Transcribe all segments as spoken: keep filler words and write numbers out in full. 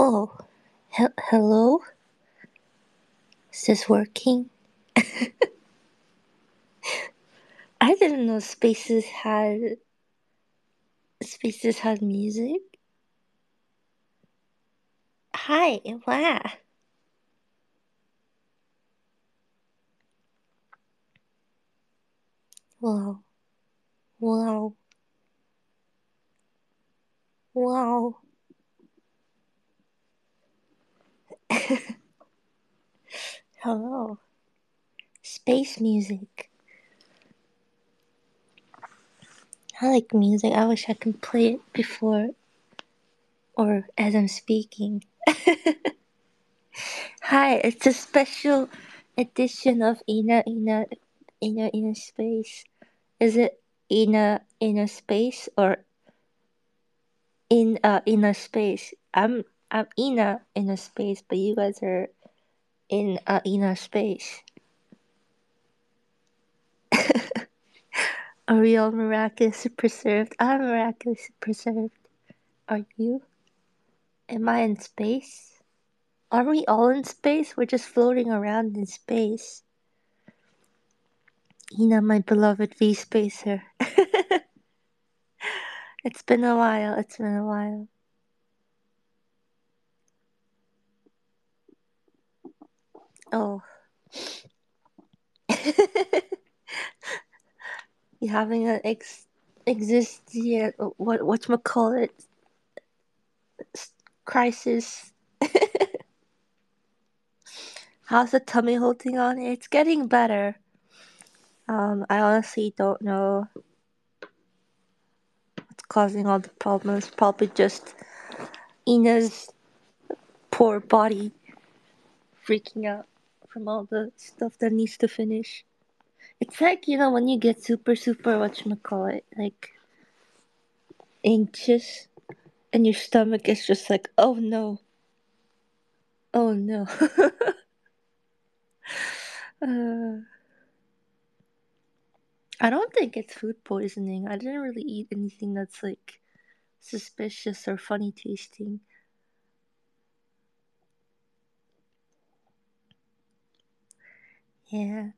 Oh, he- hello? Is this working? I didn't know Spaces had Spaces had music. Hi, wow, wow, wow, wow. Hello, space music. I like music. I wish I could play it before or as I'm speaking. Hi, it's a special edition of Ina Ina Ina Ina Space. Is it Ina Ina Space or in uh in a space. I'm I'm in a in a space, but you guys are in a in a space. Are we all miraculously preserved? I'm miraculously preserved. Are you? Am I in space? Are we all in space? We're just floating around in space. Ina, my beloved V spacer. It's been a while. It's been a while. Oh. You having an ex exist yeah what whatchamacallit crisis. How's the tummy holding on? It's getting better. Um, I honestly don't know what's causing all the problems. Probably just Ina's poor body freaking out from all the stuff that needs to finish. It's like, you know, when you get super, super, whatchamacallit, like anxious, and your stomach is just like, oh no, oh no. uh, I don't think it's food poisoning. I didn't really eat anything that's like suspicious or funny tasting. Yeah,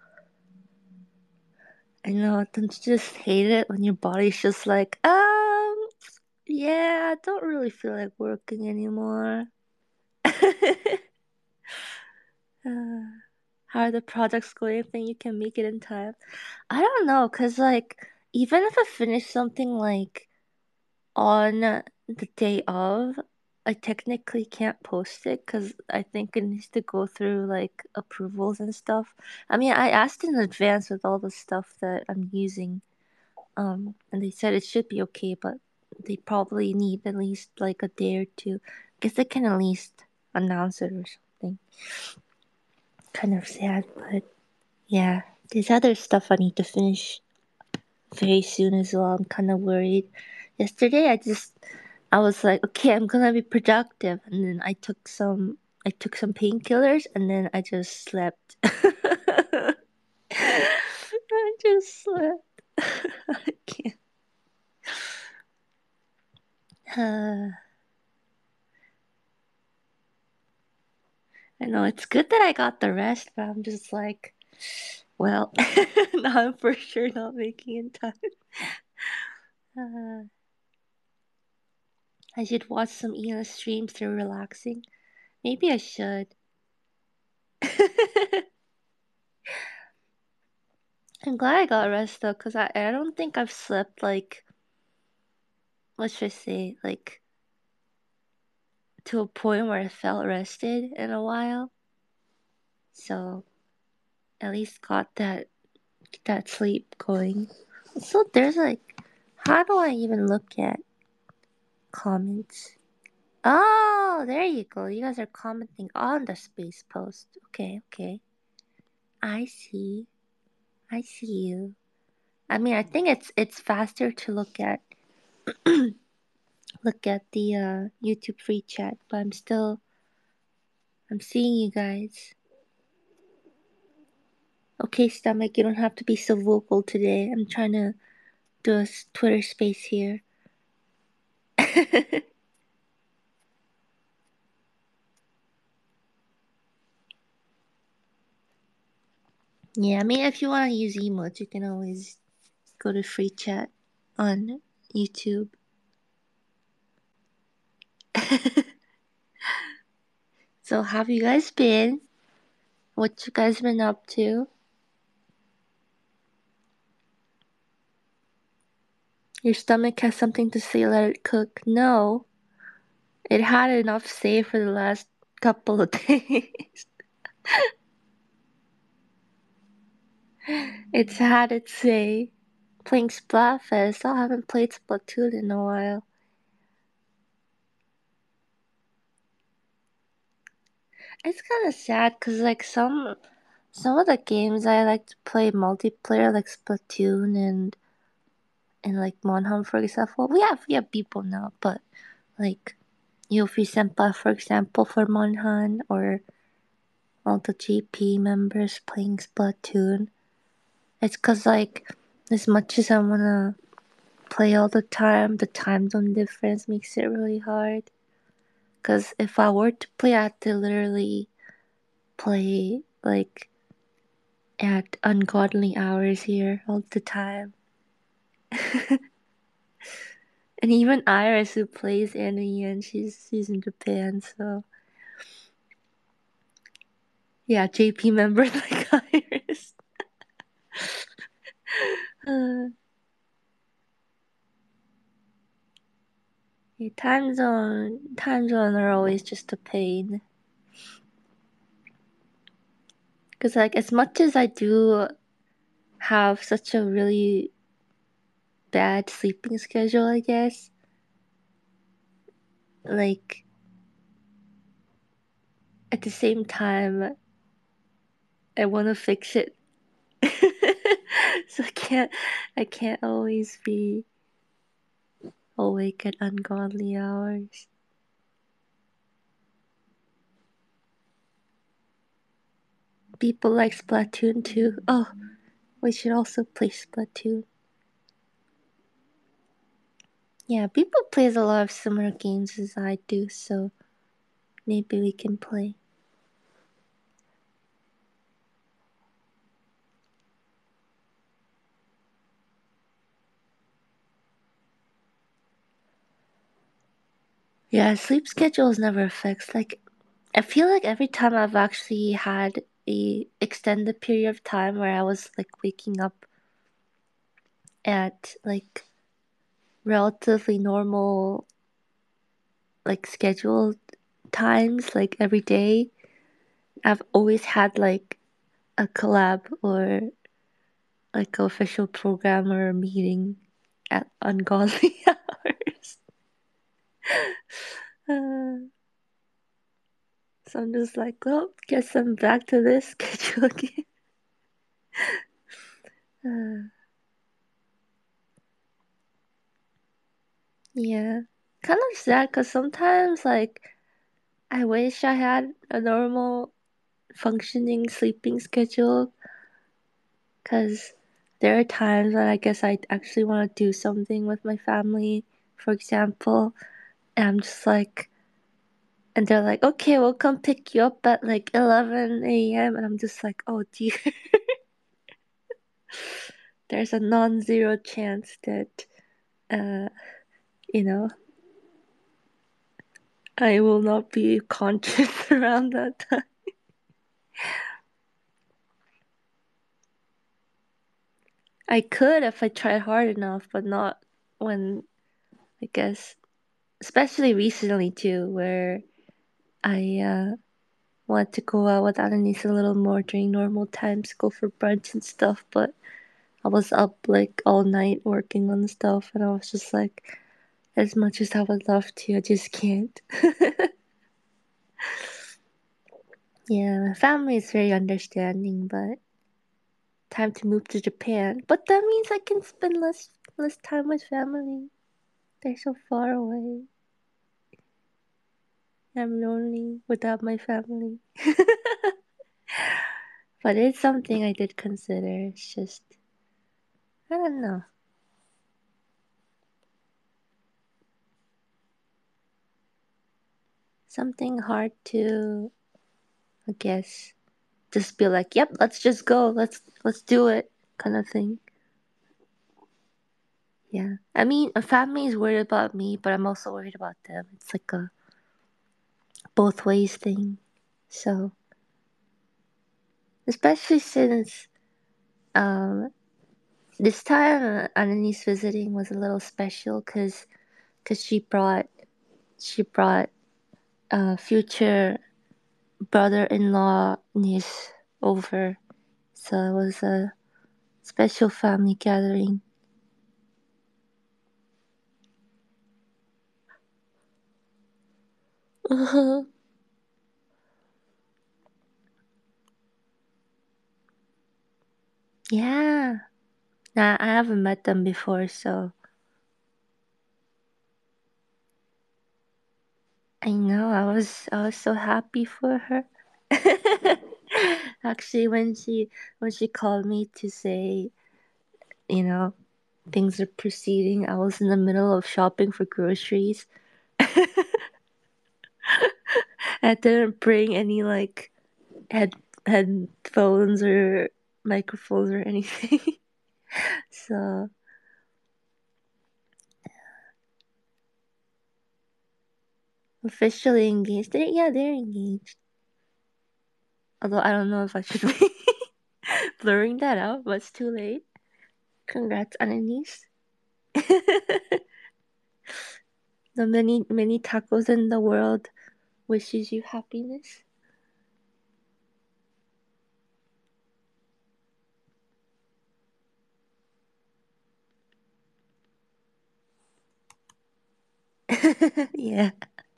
I know. Don't you just hate it when your body's just like, um, yeah, I don't really feel like working anymore. uh, how are the projects going? Think you can make it in time? I don't know, cause like even if I finish something like on the day of, I technically can't post it because I think it needs to go through like approvals and stuff. I mean, I asked in advance with all the stuff that I'm using, um, and they said it should be okay, but they probably need at least like a day or two. Guess they can at least announce it or something. Kind of sad, but yeah, there's other stuff I need to finish very soon as well. I'm kind of worried. Yesterday, I just I was like, okay, I'm gonna be productive, and then I took some I took some painkillers, and then I just slept. I just slept. I can't. Uh, I know it's good that I got the rest, but I'm just like, well, now I'm for sure not making in time. Uh, I should watch some E N streams. They're relaxing. Maybe I should. I'm glad I got rest though, cause I I don't think I've slept like what should I say like to a point where I felt rested in a while. So at least got that that sleep going. So there's like, how do I even look at comments? Oh, there you go. You guys are commenting on the space post. Okay, okay. I see. I see you. I mean, I think it's it's faster to look at look at the uh, YouTube free chat, but I'm still I'm seeing you guys. Okay, stomach, you don't have to be so vocal today. I'm trying to do a Twitter space here. Yeah, I mean, if you want to use emotes, you can always go to free chat on YouTube. So, have you guys been? What you guys been up to? Your stomach has something to say, let it cook. No, it had enough say for the last couple of days. It's had its say. Playing Splatfest. I haven't played Splatoon in a while. It's kind of sad because like some some of the games I like to play multiplayer, like Splatoon and and like Monham, for example. We have we have people now, but like Yuffie Senpai, for example, for Monhan, or all the G P members playing Splatoon. It's cause like as much as I wanna play all the time, the time zone difference makes it really hard. Cause if I were to play, I have to literally play like at ungodly hours here all the time. And even Iris, who plays Annie, and she's she's in Japan, so yeah, J P member like Iris. uh, yeah, time zone, time zone are always just a pain. Cause like as much as I do have such a really bad sleeping schedule, I guess, like at the same time, I want to fix it. So I can't, I can't always be awake at ungodly hours. People like Splatoon too. Oh, we should also play Splatoon. Yeah, people plays a lot of similar games as I do, so maybe we can play. Yeah, sleep schedule is never fixed. Like, I feel like every time I've actually had a extended period of time where I was like waking up at like relatively normal, like scheduled times, like every day, I've always had like a collab or like an official program or a meeting at ungodly hours. Uh, so I'm just like, well, guess I'm back to this schedule again. Uh, yeah, kind of sad because sometimes like I wish I had a normal functioning sleeping schedule because there are times when I guess I actually want to do something with my family, for example, and I'm just like, and they're like, okay, we'll come pick you up at like eleven a m. And I'm just like, oh dear. There's a non zero chance that, uh, you know, I will not be conscious around that time. I could if I tried hard enough, but not when, I guess, especially recently too, where I uh, want to go out with Annalise a little more during normal times, go for brunch and stuff, but I was up like all night working on stuff, and I was just like, as much as I would love to, I just can't. Yeah, my family is very understanding, but time to move to Japan. But that means I can spend less less time with family. They're so far away. I'm lonely without my family. But it's something I did consider. It's just I don't know. Something hard to, I guess, just be like, "Yep, let's just go. Let's let's do it," kind of thing. Yeah. I mean, a family is worried about me, but I'm also worried about them. It's like a both ways thing. So, especially since um this time uh, Anani's visiting was a little special because cause she brought she brought a future brother-in-law niece over. So it was a special family gathering. Uh-huh. Yeah. Nah, I haven't met them before, so I know I was I was so happy for her. Actually, when she when she called me to say, you know, things are proceeding, I was in the middle of shopping for groceries. I didn't bring any like head headphones or microphones or anything. So officially engaged. They yeah, they're engaged. Although I don't know if I should be blurring that out, but it's too late. Congrats, Annalise. The many many tacos in the world wishes you happiness. Yeah.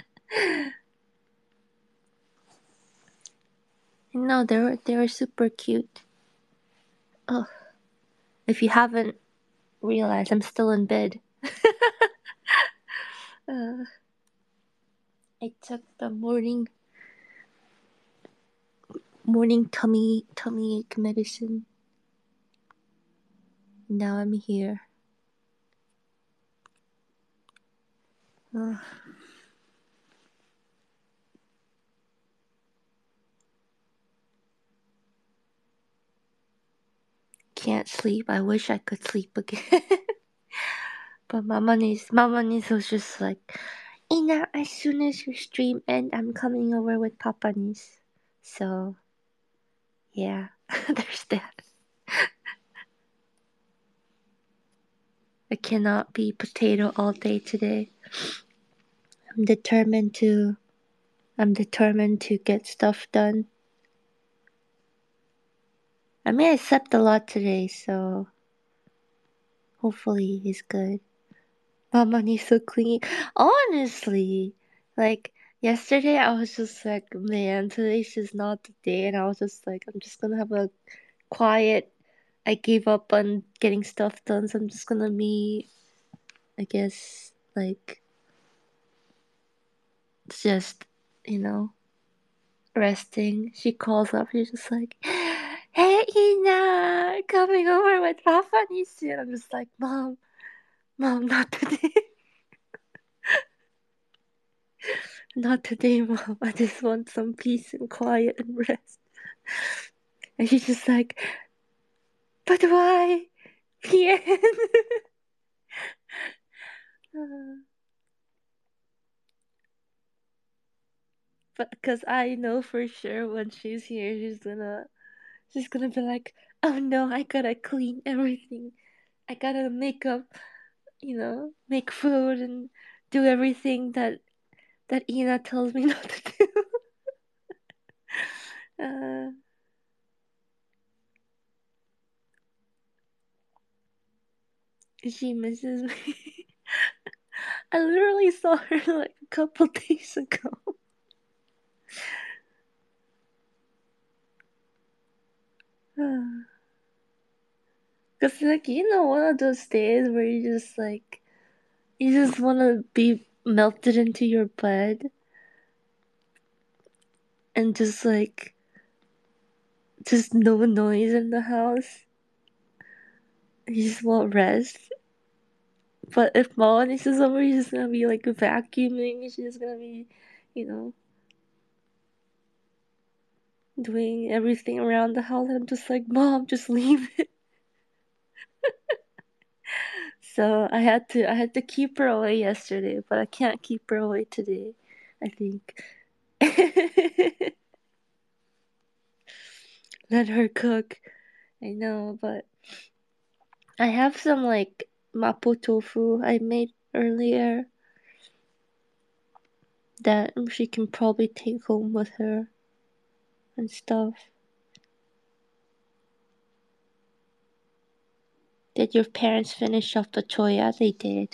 No, they were they were super cute. Oh, if you haven't realized, I'm still in bed. Uh, I took the morning morning tummy tummy ache medicine. Now I'm here. Ugh, can't sleep. I wish I could sleep again. But Mama Nis, Mama Nis was just like, Ina, as soon as your stream end, I'm coming over with Papa Nis. So, yeah, there's that. I cannot be potato all day today. I'm determined to. I'm determined to get stuff done. I mean, I slept a lot today, so hopefully it's good. Mama needs to clean. Honestly, like yesterday, I was just like, man, today's just not the day, and I was just like, I'm just gonna have a quiet. I gave up on getting stuff done, so I'm just gonna be, I guess, like just, you know, resting. She calls up. She's just like, "Hey, Ina, coming over with Papa Nisu." And I'm just like, "Mom, Mom, not today, not today, Mom. I just want some peace and quiet and rest." And she's just like, "But why, Pian?" But because I know for sure when she's here, she's gonna, she's gonna be like, "Oh no, I gotta clean everything. I gotta make up, you know, make food and do everything that that Ina tells me not to do." Uh, she misses me. I literally saw her like a couple days ago. Cause like you know one of those days where you just like you just want to be melted into your bed and just like just no noise in the house. You just want rest. But if Mom is over, she's just gonna be like vacuuming. She's just gonna be, you know, doing everything around the house. I'm just like, Mom, just leave it. So I had to I had to keep her away yesterday, but I can't keep her away today, I think. Let her cook. I know, but I have some like mapo tofu I made earlier that she can probably take home with her and stuff. Did your parents finish off the choya? They did.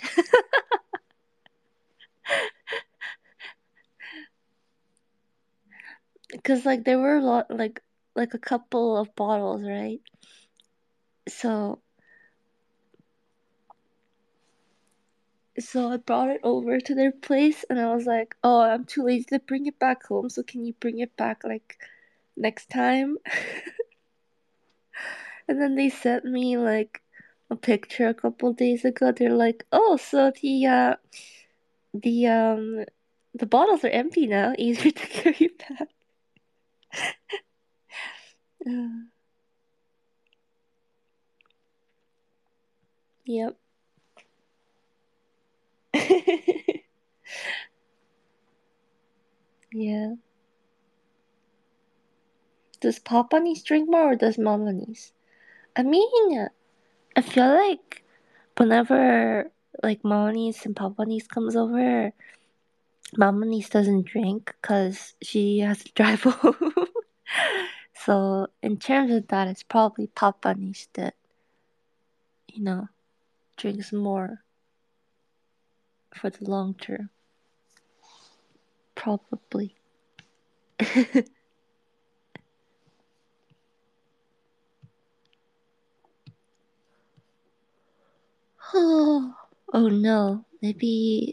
Because like there were a lot, like like a couple of bottles, right? So so I brought it over to their place, and I was like, "Oh, I'm too lazy to bring it back home. So can you bring it back like next time?" And then they sent me like a picture a couple days ago. They're like, "Oh, so the uh the um the bottles are empty now. Easier to carry back." Uh, yep. Yeah. Does Papa Niece drink more or does Mama Niece? I mean, I feel like whenever like Mama Niece and Papa Niece comes over, Mama Niece doesn't drink because she has to drive home. So in terms of that, it's probably Papa Niece that, you know, drinks more for the long term. Probably. Oh, oh no. Maybe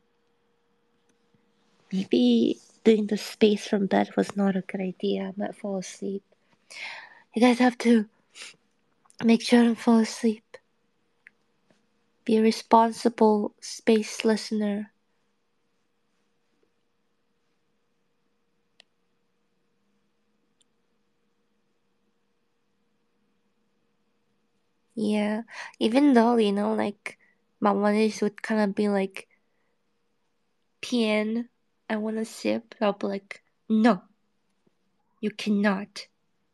maybe doing the space from bed was not a good idea. I might fall asleep. You guys have to make sure to fall asleep. Be a responsible space listener. Yeah. Even though, you know, like Mamanis would kind of be like, Pian, I want to sip. I'll be like, no, you cannot.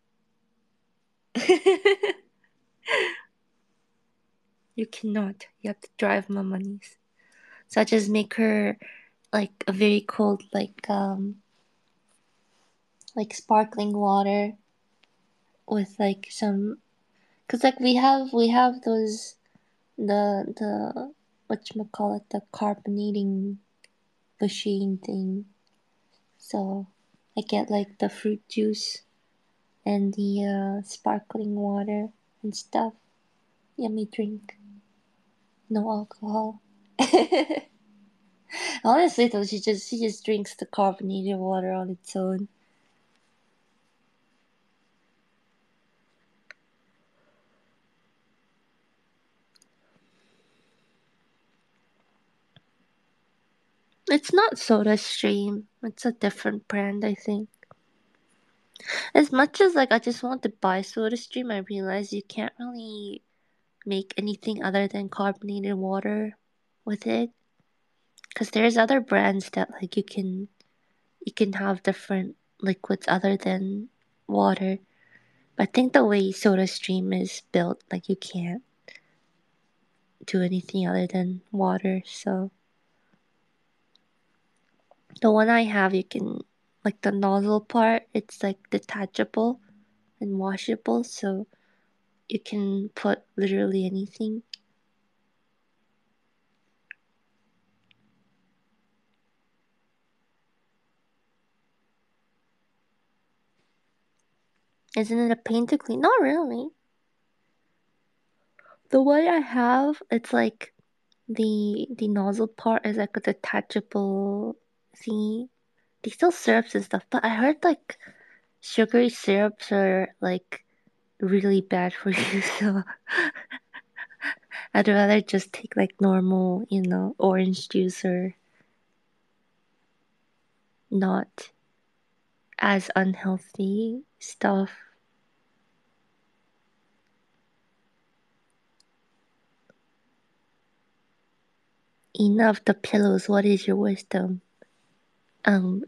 You cannot. You have to drive Mamanis. So I just make her like a very cold, like, um, like sparkling water with like some, cause like we have we have those the the whatchamacallit, the carbonating machine thing. So I get like the fruit juice and the uh, sparkling water and stuff. Yummy drink. No alcohol. Honestly though, she just she just drinks the carbonated water on its own. It's not Soda Stream. It's a different brand, I think. As much as like I just want to buy Soda Stream, I realize you can't really make anything other than carbonated water with it. Cause there's other brands that like you can you can have different liquids other than water. But I think the way Soda Stream is built, like you can't do anything other than water. So the one I have, you can like the nozzle part, it's like detachable and washable, so you can put literally anything. Isn't it a pain to clean? Not really. The one I have, it's like the the nozzle part is like a detachable thingy. They sell syrups and stuff, but I heard like sugary syrups are like really bad for you, so I'd rather just take like normal, you know, orange juice or not as unhealthy stuff. Enough the pillows. What is your wisdom? Um,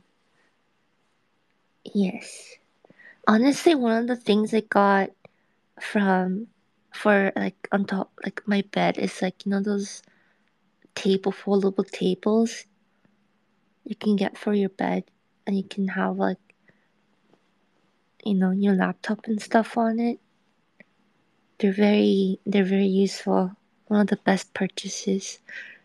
yes. Honestly, one of the things I got from for like on top like my bed is like you know those table foldable tables you can get for your bed, and you can have like you know your laptop and stuff on it. They're very they're very useful. One of the best purchases.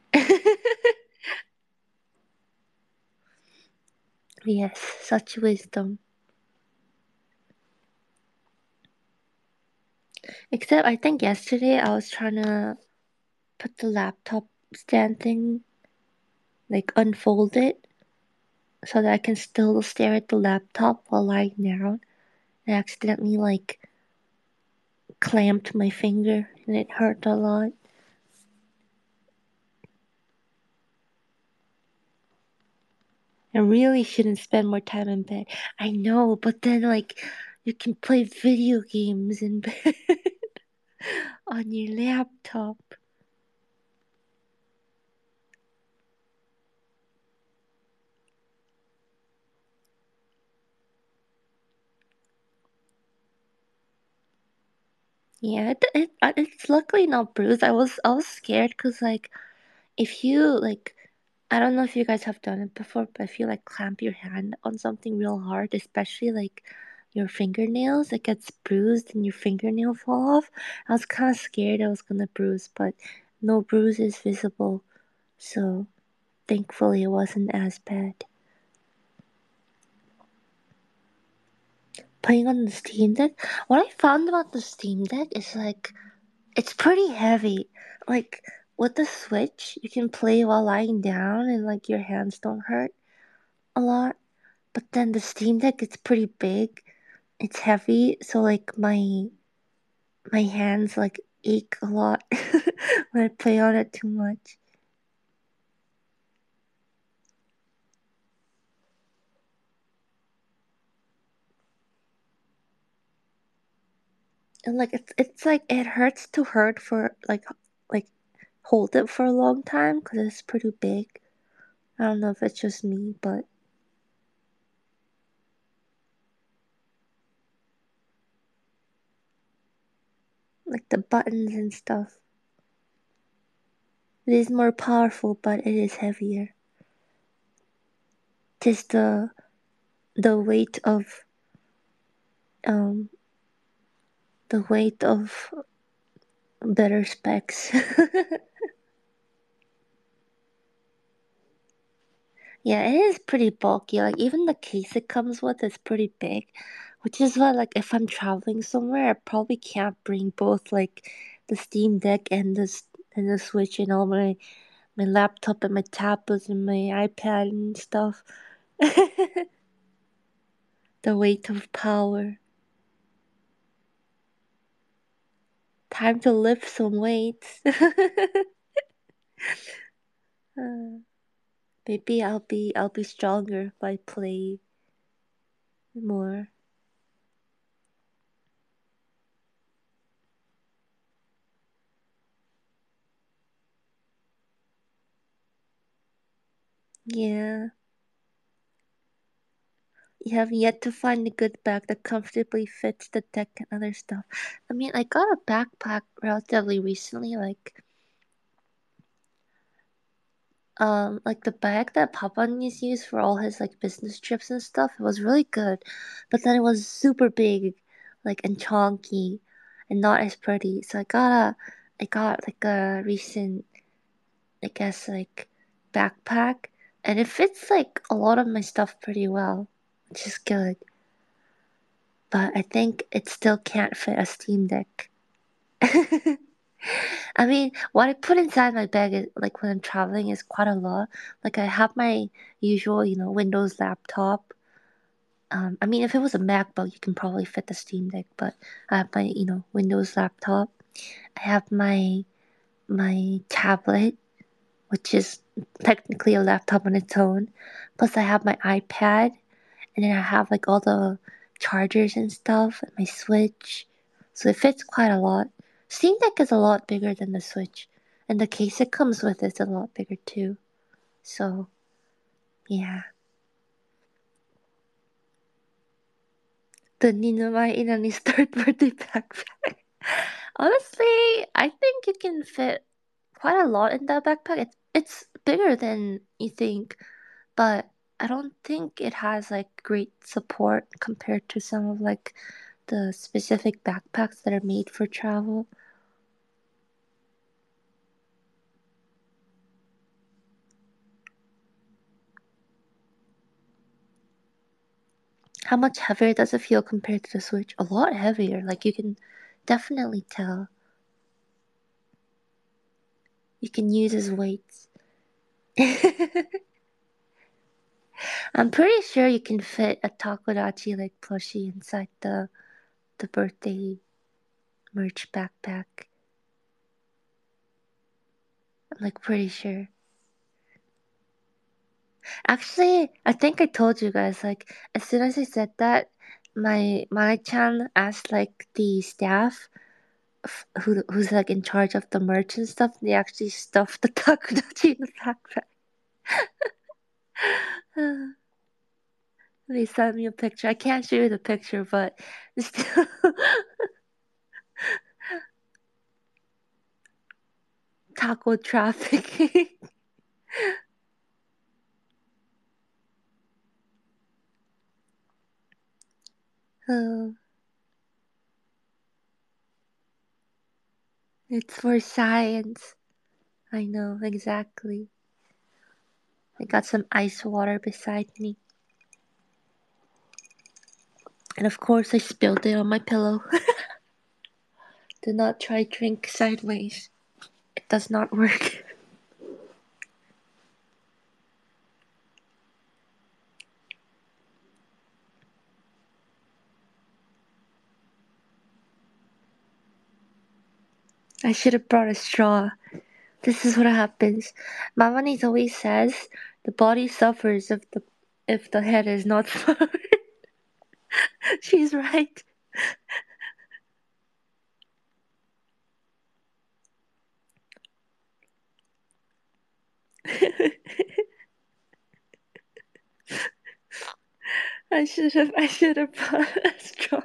Yes, such wisdom. Except I think yesterday I was trying to put the laptop stand thing, like unfold it so that I can still stare at the laptop while lying down. I accidentally like clamped my finger and it hurt a lot. I really shouldn't spend more time in bed. I know, but then like you can play video games in bed on your laptop. Yeah, it, it uh, it's luckily not bruised. I was I was scared because like if you like I don't know if you guys have done it before, but if you like clamp your hand on something real hard, especially like your fingernails, it gets bruised and your fingernail fall off. I was kind of scared I was gonna bruise, but no bruise is visible, so thankfully it wasn't as bad. Playing on the Steam Deck, what I found about the Steam Deck is like it's pretty heavy. Like with the Switch, you can play while lying down and like your hands don't hurt a lot. But then the Steam Deck, it's pretty big. It's heavy, so like my my hands like ache a lot when I play on it too much. And like it's it's like it hurts to hurt for like like hold it for a long time because it's pretty big. I don't know if it's just me, but like the buttons and stuff. It is more powerful, but it is heavier. Tis the the weight of um the weight of better specs. Yeah, it is pretty bulky. Like even the case it comes with is pretty big, which is why like if I'm traveling somewhere, I probably can't bring both like the Steam Deck and this and the Switch and all my my laptop and my tablets and my iPad and stuff. The weight of power. Time to lift some weights. Uh, Maybe I'll be I'll be stronger if I play more. Yeah. You have yet to find a good bag that comfortably fits the deck and other stuff. I mean, I got a backpack relatively recently, like um, like the bag that Papa needs used for all his like business trips and stuff. It was really good, but then it was super big, like and chunky, and not as pretty. So I got a, I got like a recent, I guess like backpack, and it fits like a lot of my stuff pretty well, which is good. But I think it still can't fit a Steam Deck. I mean, what I put inside my bag is like when I'm traveling is quite a lot. Like I have my usual, you know, Windows laptop. Um, I mean, if it was a MacBook, you can probably fit the Steam Deck. But I have my, you know, Windows laptop. I have my my tablet, which is technically a laptop on its own. Plus, I have my iPad, and then I have like all the chargers and stuff, and my Switch. So it fits quite a lot. Steam Deck is a lot bigger than the Switch, and the case it comes with is a lot bigger too. So, yeah. The Ninamai Inani's third birthday backpack. Honestly, I think you can fit quite a lot in that backpack. It's it's bigger than you think, but I don't think it has like great support compared to some of like the specific backpacks that are made for travel. How much heavier does it feel compared to the Switch? A lot heavier. Like you can definitely tell. You can use his weights. I'm pretty sure you can fit a Takodachi like plushie inside the the birthday merch backpack. I'm like pretty sure. Actually, I think I told you guys like as soon as I said that, my Mana-chan asked like the staff f- who who's like in charge of the merch and stuff. They actually stuffed the Takodachi in the backpack. They sent me a picture. I can't show you the picture, but still taco trafficking. Oh, it's for science. I know exactly. I got some ice water beside me, and of course I spilled it on my pillow. Do not try drink sideways. It does not work. I should have brought a straw. This is what happens. Mama Niece always says the body suffers if the if the head is not smart. She's right. I should have I should have brought a straw.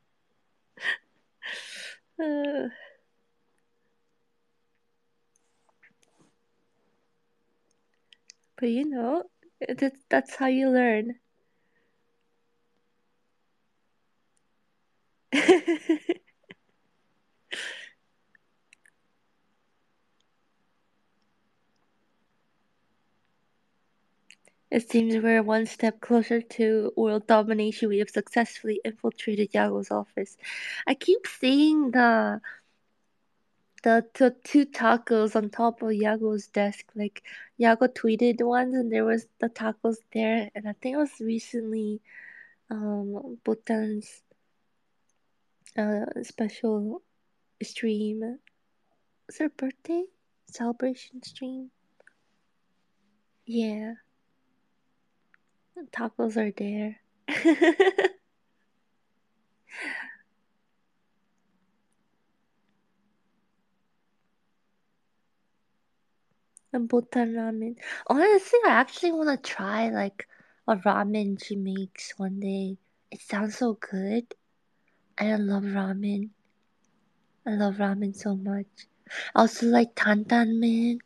Uh, but you know, that's that's how you learn. It seems we're one step closer to world domination. We have successfully infiltrated Yago's office. I keep seeing the the, the two tacos on top of Yago's desk. Like Yago tweeted once, and there was the tacos there, and I think it was recently um Bhutan's uh special stream. Was her birthday celebration stream? Yeah, tacos are there. And Bhutan ramen. Honestly, I actually want to try like a ramen she makes one day. It sounds so good. I love ramen. I love ramen so much. I also like tantan man.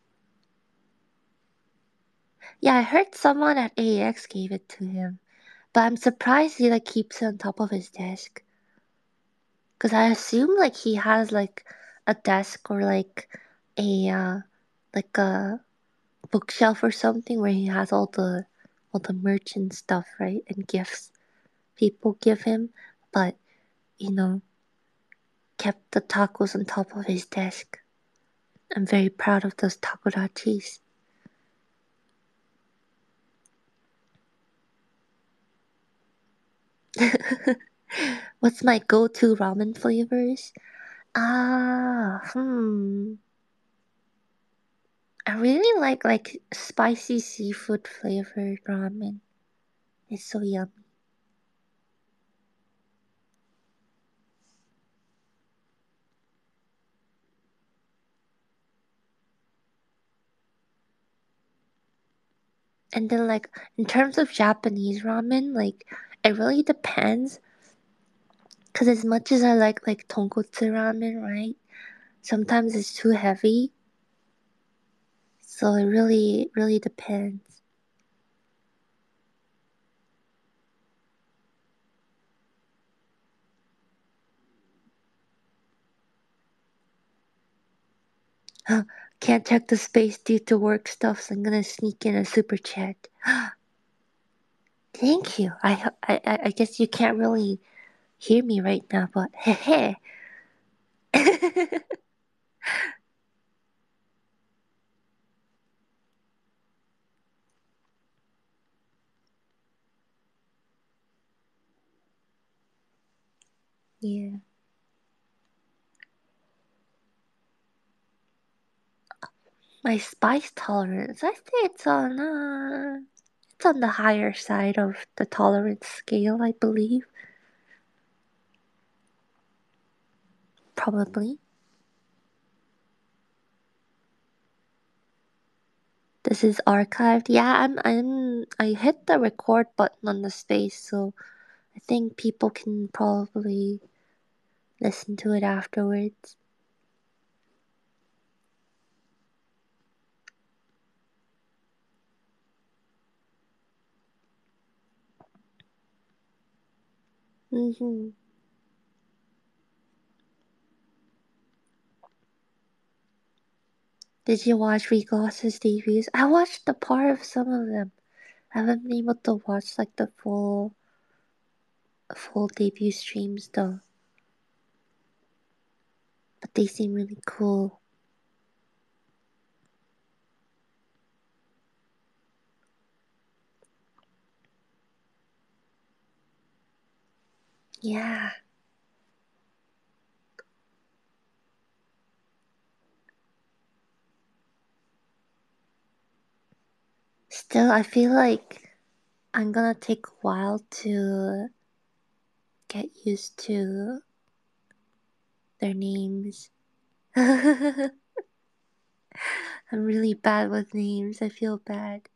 Yeah, I heard someone at A E X gave it to him, but I'm surprised he like keeps it on top of his desk. Cause I assume like he has like a desk or like a uh, like a bookshelf or something where he has all the all the merch and stuff, right? And gifts people give him, but you know, kept the tacos on top of his desk. I'm very proud of those takodachis. What's my go-to ramen flavors? Ah, hmm. I really like like spicy seafood flavored ramen. It's so yummy. And then like in terms of Japanese ramen, like it really depends. Cause as much as I like like tonkotsu ramen, right? Sometimes it's too heavy. So it really really depends. Can't check the space due to work stuff, so I'm gonna sneak in a super chat. Thank you. I, I I I guess you can't really hear me right now, but hey hey. Yeah. My spice tolerance, I think it's on uh, it's on the higher side of the tolerance scale, I believe. Probably. This is archived. Yeah, I'm I'm I hit the record button on the space, so I think people can probably listen to it afterwards. Mhm. Did you watch Regloss's debuts? I watched the part of some of them. I haven't been able to watch like the full full debut streams though. But they seem really cool. Yeah. Still, I feel like I'm gonna take a while to get used to their names. I'm really bad with names. I feel bad.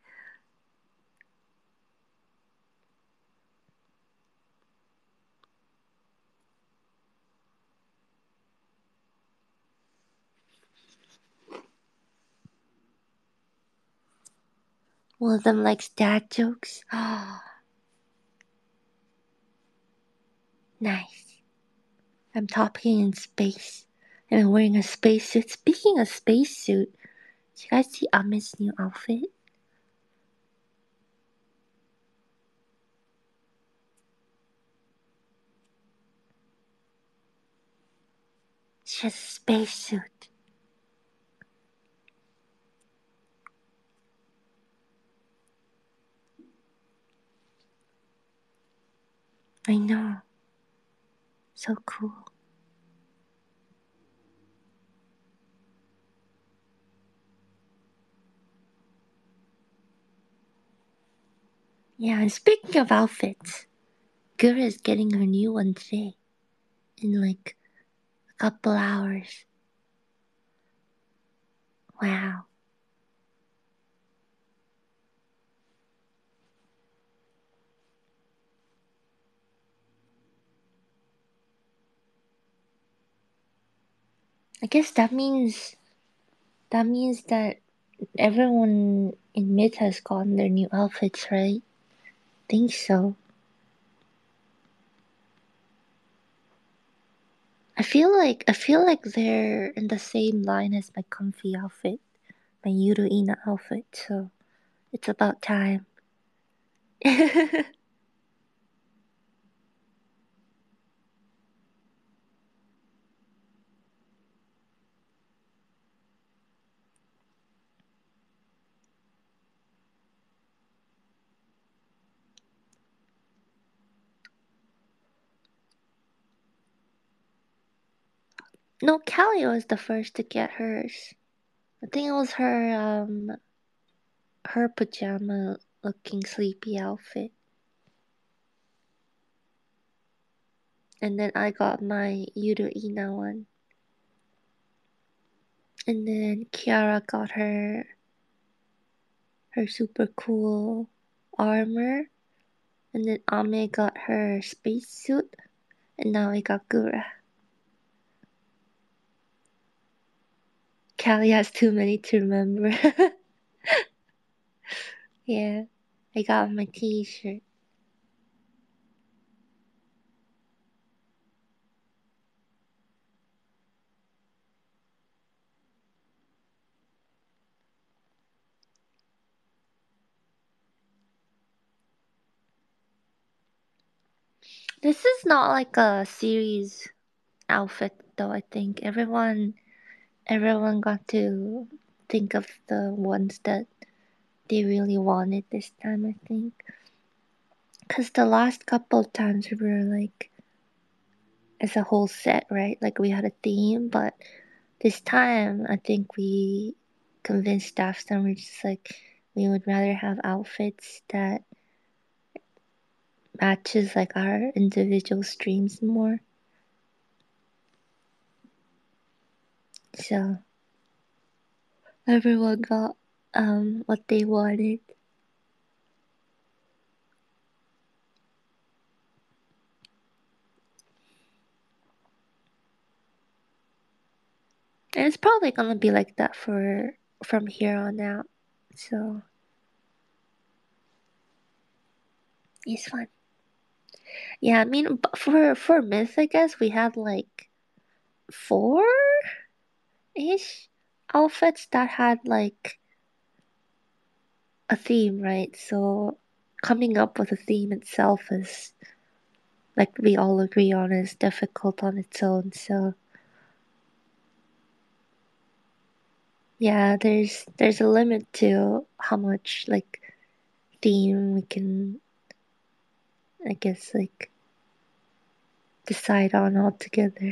One of them likes dad jokes. Oh, nice. I'm talking in space. And I'm wearing a spacesuit. Speaking of spacesuit, did you guys see Amit's new outfit? She has a spacesuit. I know. So cool. Yeah, and speaking of outfits, Gura is getting her new one today. In like a couple hours. Wow. I guess that means that means that everyone in mid has gotten their new outfits, right? Think so. I feel like I feel like they're in the same line as my comfy outfit, my Yuru Ina outfit, so it's about time. No, Callie was the first to get hers. I think it was her um her pajama looking sleepy outfit. And then I got my Yuru Ina one. And then Kiara got her her super cool armor, and then Ame got her spacesuit, and now we got Gura. Callie has too many to remember. Yeah, I got my T-shirt. This is not like a series outfit though. I think everyone everyone got to think of the ones that they really wanted this time. I think because the last couple of times we were like as a whole set, right? Like we had a theme, but this time I think we convinced staff that we're just like we would rather have outfits that matches like our individual streams more. So everyone got um what they wanted. And it's probably gonna be like that for from here on out. So it's fun. Yeah, I mean for for Myth I guess we had like four ish outfits that had like a theme, right? So coming up with a theme itself is like we all agree on is difficult on its own. So yeah, there's there's a limit to how much like theme we can I guess like decide on altogether.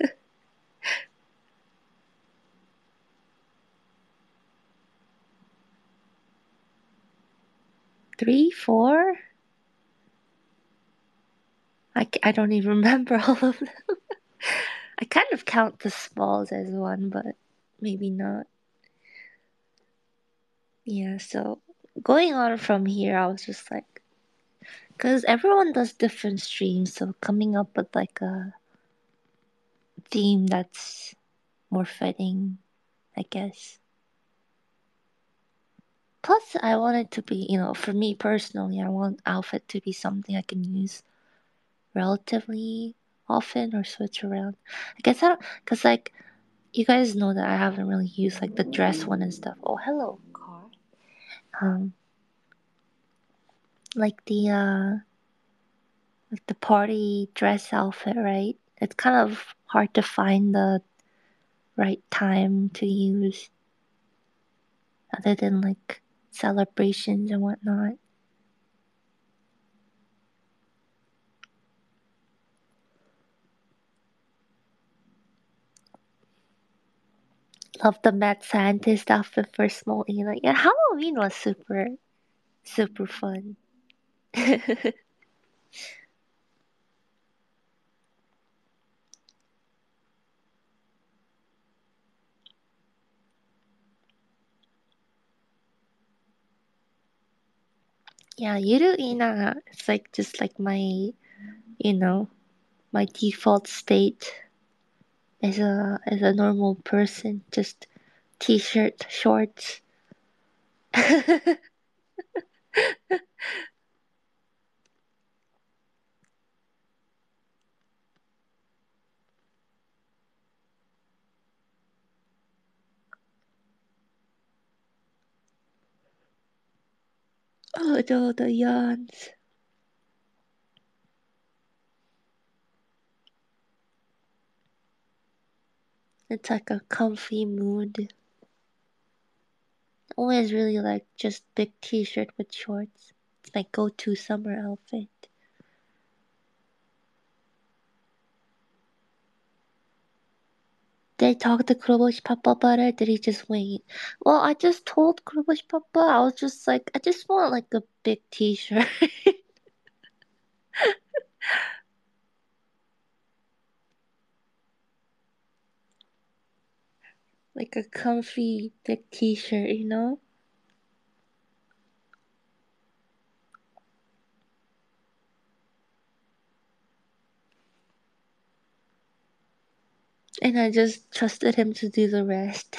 Three, four? I, I don't even remember all of them. I kind of count the smalls as one, but maybe not. Yeah, so going on from here, I was just like, because everyone does different streams, so coming up with like a theme that's more fitting, I guess. Plus, I want it to be, you know, for me personally, I want outfit to be something I can use relatively often or switch around. I guess I don't, because like, you guys know that I haven't really used like the dress one and stuff. Oh, hello, car. Um, like the uh, like the party dress outfit, right? It's kind of hard to find the right time to use, other than like celebrations and whatnot. Love the mad scientist outfit for small Ela. Yeah, Halloween was super, super fun. Yeah, Yuru Ina, it's like just like my, you know, my default state as a as a normal person, just t-shirt, shorts. Oh no, the yawns. It's like a comfy mood. Always really like just big t-shirt with shorts. It's my go-to summer outfit. Did I talk to Kuroboshi Papa about it? Did he just wait? Well, I just told Kuroboshi Papa. I was just like, I just want like a big t-shirt. Like a comfy big t-shirt, you know? And I just trusted him to do the rest.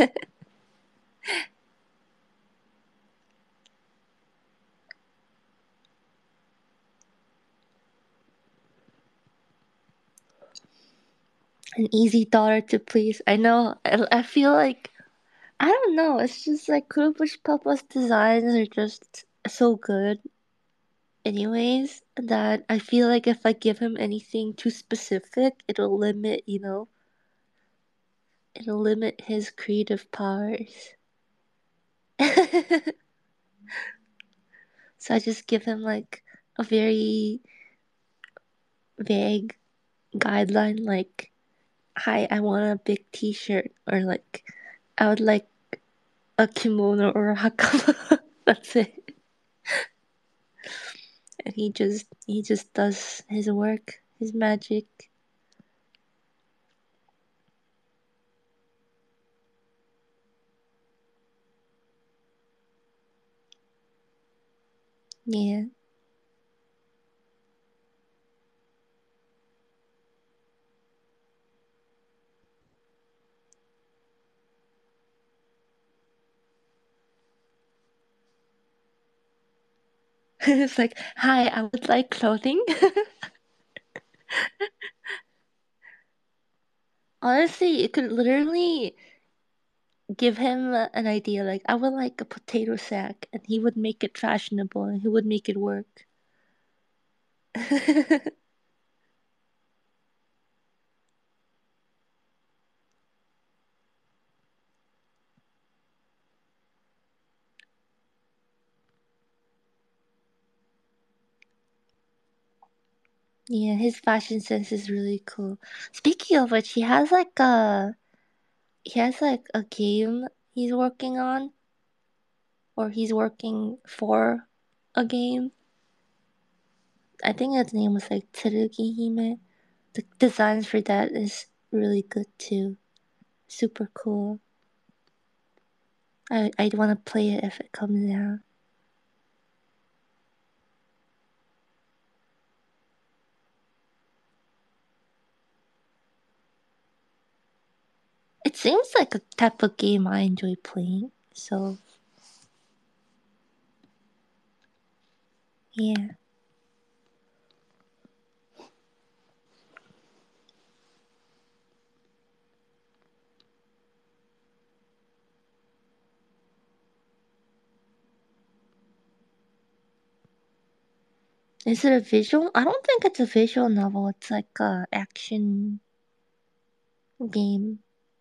An easy daughter to please. I know. I, I feel like I don't know. It's just like Kurobushi Papa's designs are just so good, anyways. That I feel like if I give him anything too specific, it'll limit. You know, it'll limit his creative powers. So I just give him like a very vague guideline, like, "Hi, I want a big T-shirt," or like, "I would like a kimono or a hakama." That's it. And he just he just does his work, his magic. Yeah. It's like, "Hi, I would like clothing." Honestly, it could literally give him an idea like, "I would like a potato sack," and he would make it fashionable and he would make it work. Yeah, his fashion sense is really cool. Speaking of which, he has like a he has like a game he's working on, or he's working for a game. I think its name was like Tsurugi Hime. The designs for that is really good too. Super cool. I I'd want to play it if it comes out. It seems like a type of game I enjoy playing. So yeah. Is it a visual? I don't think it's a visual novel. It's like a action game.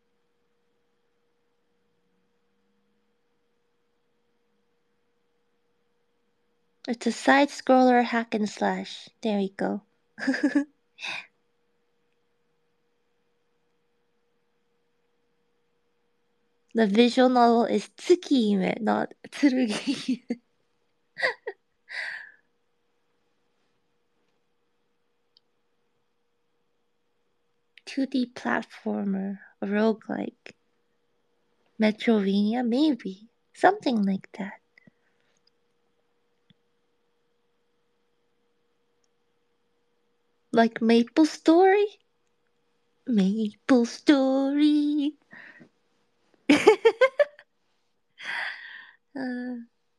It's a side scroller hack and slash. There we go. The visual novel is Tsukihime, not Tsurugi. two D platformer, a roguelike. Metrovania, maybe. Something like that. Like Maple Story? Maple Story. uh,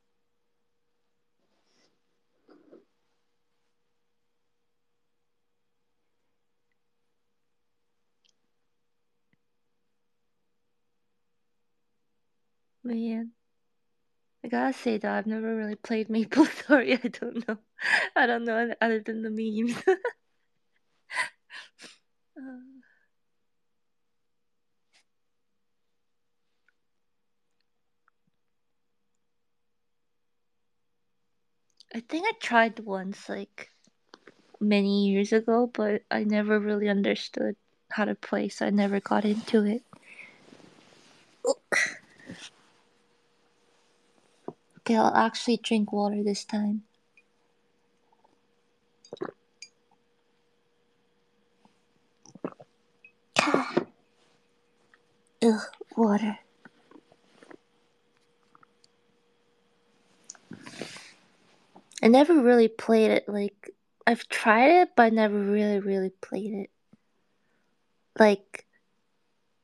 man. I gotta say though, I've never really played Maple Story. I don't know. I don't know other than the memes. uh, I think I tried once, like many years ago, but I never really understood how to play, so I never got into it. Okay, I'll actually drink water this time. Ugh, water. I never really played it. Like, I've tried it, but I never really, really played it. Like,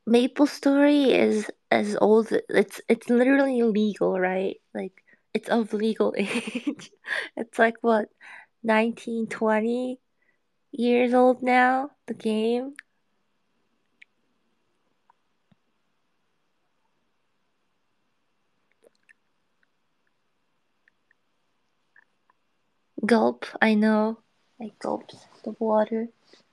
Maple Story is as old. It's it's literally legal, right? Like it's of legal age. It's like what, nineteen, twenty years old now. The game. Gulp. I know. I gulped the water.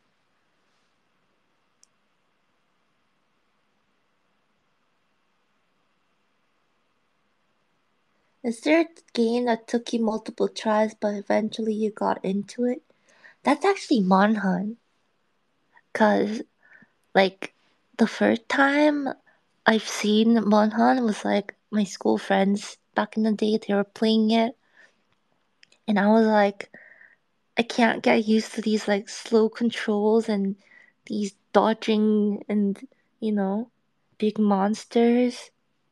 Is there a game that took you multiple tries, but eventually you got into it? That's actually Monhan. Cause like the first time I've seen Monhan was like my school friends back in the day. They were playing it, and I was like, I can't get used to these like slow controls and these dodging and you know big monsters.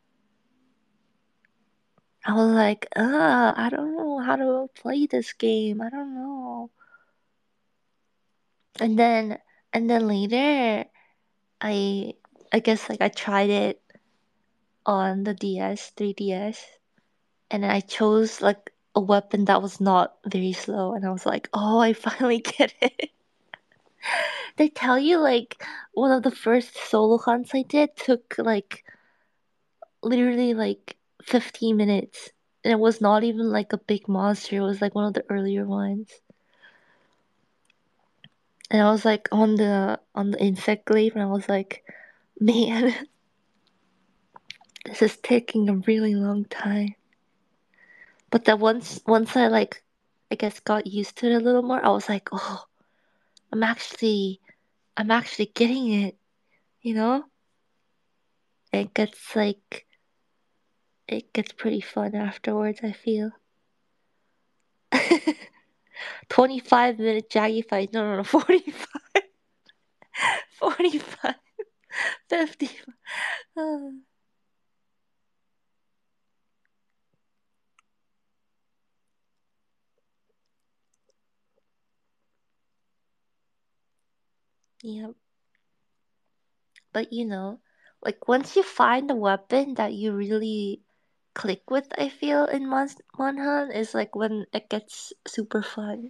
I was like, uh, I don't know how to play this game. I don't know. And then and then later I I guess like I tried it on the D S, three D S, and I chose like a weapon that was not very slow, and I was like, "Oh, I finally get it." They tell you like one of the first solo hunts I did took like literally like fifteen minutes, and it was not even like a big monster. It was like one of the earlier ones. And I was like on the on the insect glaive, and I was like, "Man, this is taking a really long time." But then once once I like I guess got used to it a little more, I was like, "Oh, I'm actually I'm actually getting it," you know? It gets like it gets pretty fun afterwards, I feel. twenty-five minute Jaggy fight. No, no, no, forty-five. forty-five. fifty. Uh, yeah, but you know, like once you find a weapon that you really click with, I feel in Mon Monhan is like when it gets super fun.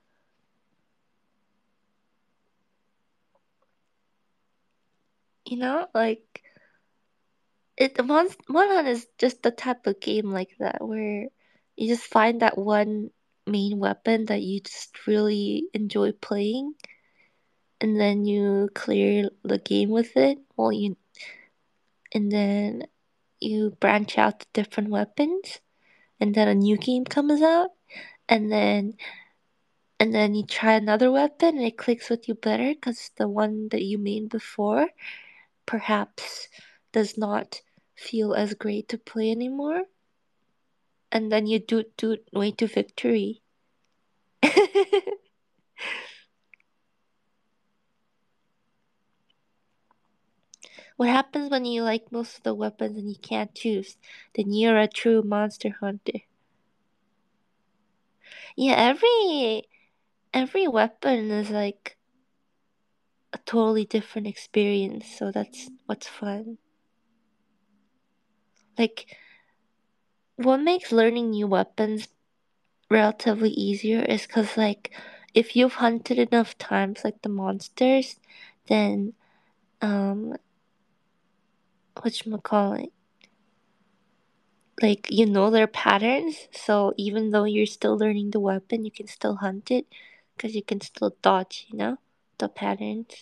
You know, like it Mon Monhan is just the type of game like that where you just find that one main weapon that you just really enjoy playing, and then you clear the game with it. Well, you and then you branch out to different weapons, and then a new game comes out, and then and then you try another weapon and it clicks with you better because the one that you made before perhaps does not feel as great to play anymore, and then you do do way to victory. What happens when you like most of the weapons and you can't choose? Then you're a true monster hunter. Yeah, every every weapon is like a totally different experience, so that's what's fun. Like what makes learning new weapons relatively easier is because like if you've hunted enough times like the monsters, then um whatchamacallit, like you know their patterns, so even though you're still learning the weapon you can still hunt it because you can still dodge, you know, the patterns.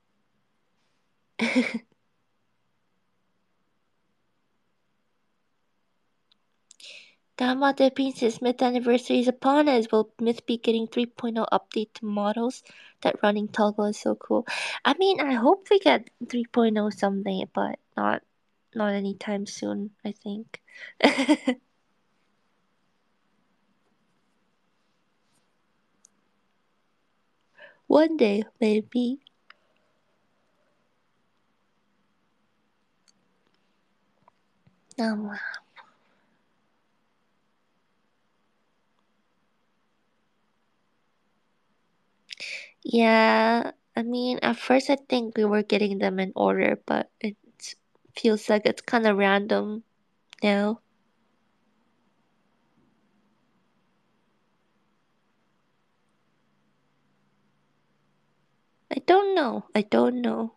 Gamma, the Princess Myth anniversary is upon us. Will Myth be getting 3.0 update to models? That running toggle is so cool. I mean, I hope we get 3.0 someday, but not not anytime soon, I think. One day, maybe. Um, yeah, I mean, at first I think we were getting them in order, but it feels like it's kind of random now. I don't know. I don't know.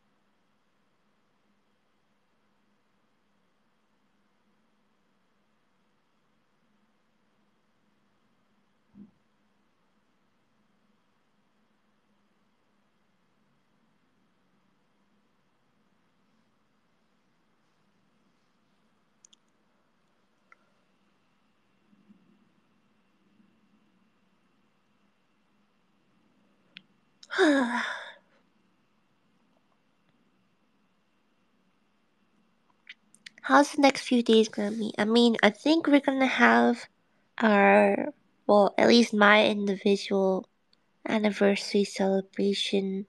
How's the next few days gonna be? I mean, I think we're gonna have our, well, at least my individual anniversary celebration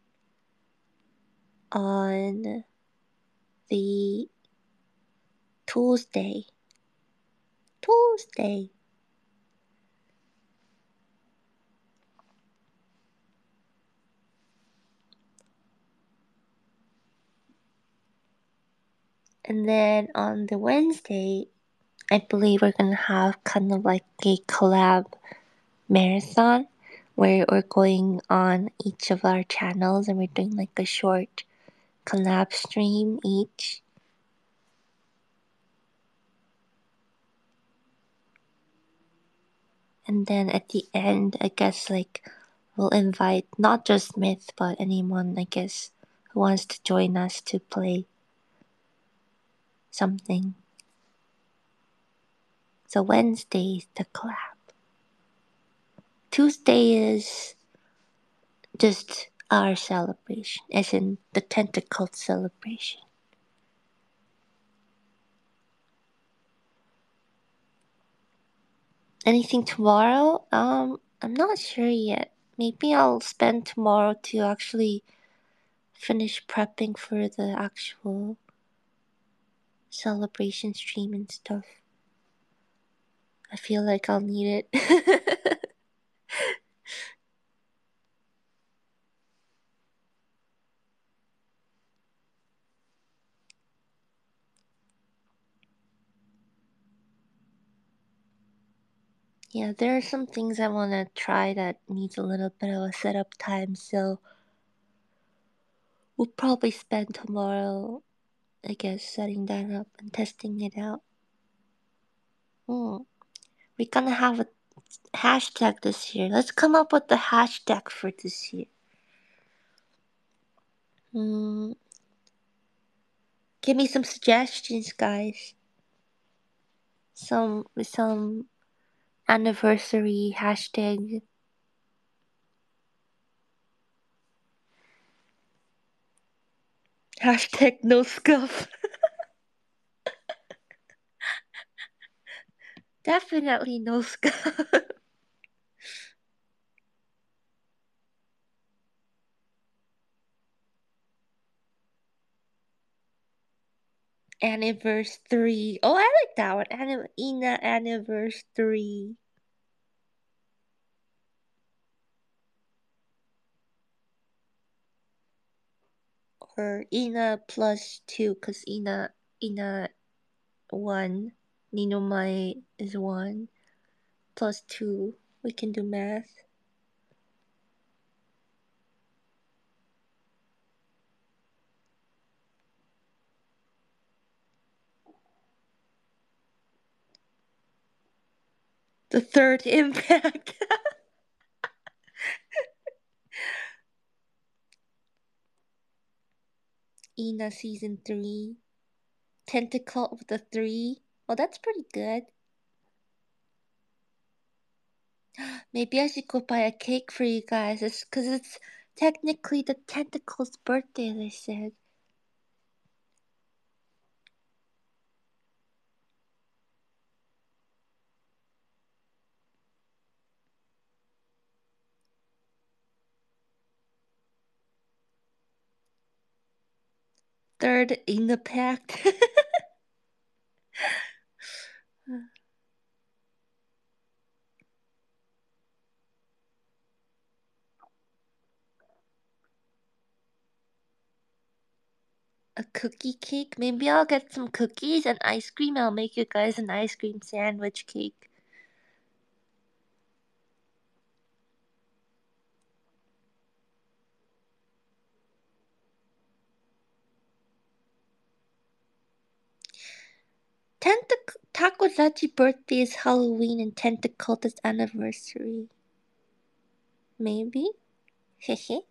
on the Tuesday. Tuesday. And then on the Wednesday, I believe we're gonna have kind of like a collab marathon where we're going on each of our channels and we're doing like a short collab stream each. And then at the end, I guess like we'll invite not just Myth but anyone I guess who wants to join us to play something. So Wednesday is the collab. Tuesday is just our celebration, as in the tentacle celebration. Anything tomorrow? Um, I'm not sure yet. Maybe I'll spend tomorrow to actually finish prepping for the actual celebration stream and stuff. I feel like I'll need it. Yeah, there are some things I want to try that needs a little bit of a setup time, so we'll probably spend tomorrow, I guess, setting that up and testing it out. Hmm. We're gonna have a hashtag this year. Let's come up with the hashtag for this year. Hmm. Give me some suggestions, guys. Some some anniversary hashtag. Hashtag no scuff. Definitely no scuff. Anniversary. Oh, I like that one. Anni- Ina anniversary. Or Ina plus two, cause Ina Ina one. Nino Mai is one. Plus two. We can do math. The third impact. Ina season three. Tentacle of the three. Oh, that's pretty good. Maybe I should go buy a cake for you guys. It's because it's technically the tentacle's birthday, they said. Third in the pact. A cookie cake? Maybe I'll get some cookies and ice cream. I'll make you guys an ice cream sandwich cake. Tentac- Takozachi birthday is Halloween and Tentacult is anniversary. Maybe? Hehe.